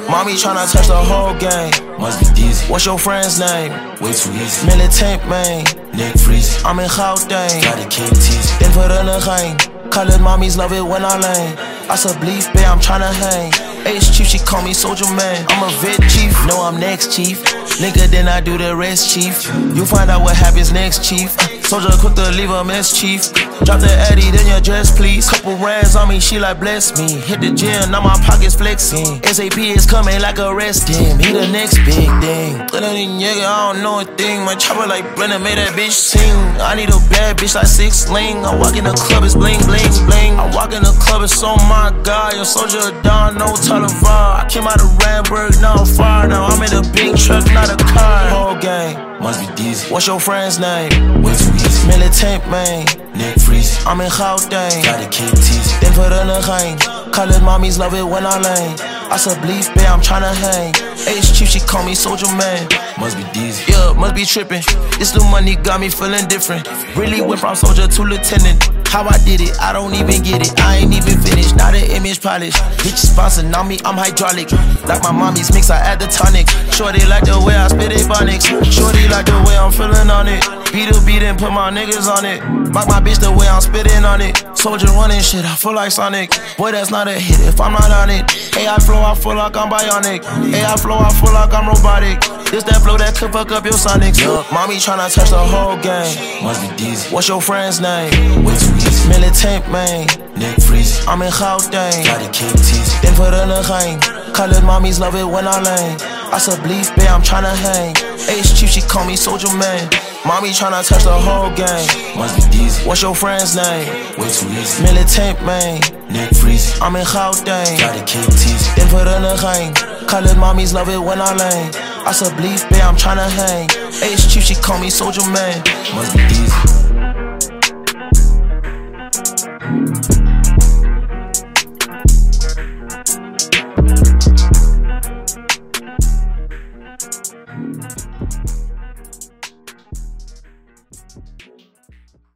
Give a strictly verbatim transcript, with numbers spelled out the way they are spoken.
Mommy tryna touch the whole gang. Must be Deezy. What's your friend's name? Way too easy. Militant man. Nick Freeze. I'm in Gauteng. Got a King Teasy. Then put in a gang. Colored mommies love it when I lane. I said bleef, babe, I'm tryna hang. H-Chief, she call me Soldier Man. I'm a vet chief, no I'm next chief. Nigga, then I do the rest, chief. You find out what happens next, chief. Soldier quick to leave a mess, chief. Drop the Eddie, then your dress, please. Couple rands on me, she like bless me. Hit the gym, now my pockets flexing. S A P is coming like a rest game. He the next big thing. Nigga, I don't know a thing. My chopper like Brennan made that bitch sing. I need a bad bitch like Six Sling. I walk in the club, it's bling, bling, bling. I walk in the club, it's oh my god. Your soldier Don, no Talivar. I came out of Ramburg, now I'm far. Now I'm in a big truck, not a car. Whole gang. Must be Deezy. What's your friend's name? Way too easy. Militant man. Nick Freeze. I'm in Gauteng. Got a King Teasy. Then put in a gang. Colored mommies love it when I lane. I said bleef, babe, I'm tryna hang. H-Chief, she call me Soldier Man. Must be Deezy. Yeah, must be trippin'. This new money got me feeling different. Really went from soldier to lieutenant. How I did it, I don't even get it. I ain't even finished, not an image polish. Bitch sponsored, now me, I'm hydraulic. Like my mommy's mix, I add the tonic. Shorty like the way I spit it phonics. Shorty like the way I'm feeling on it. Beat a beat and put my niggas on it. Mock my bitch the way I'm spitting on it. Soldier running shit, I feel like Sonic. Boy, that's not a hit if I'm not on it. A I flow, I feel like I'm bionic. A I flow, I feel like I'm robotic. This that flow that could fuck up your Sonics. Look, mommy tryna touch the whole gang. Must be Deezy. What's your friend's name? Way too easy. Militant man. Nick Freeze. I'm in Gauteng. Got a King Teasy. Then put in a gang. Colored mommies love it when I lane. I said bleef, babe, I'm tryna hang. H-Chief, she call me Soldier Man. Mommy tryna touch the whole gang. Must be Deezy. What's your friend's name? Way too easy. Militant man. Nick Freeze. I'm in Gauteng. Got a King Teasy. Then put in a gang. Colored mommies love it when I lane. I said bleef, babe, I'm tryna hang. H-Chief, she call me Soldier Man. Must be Deezy.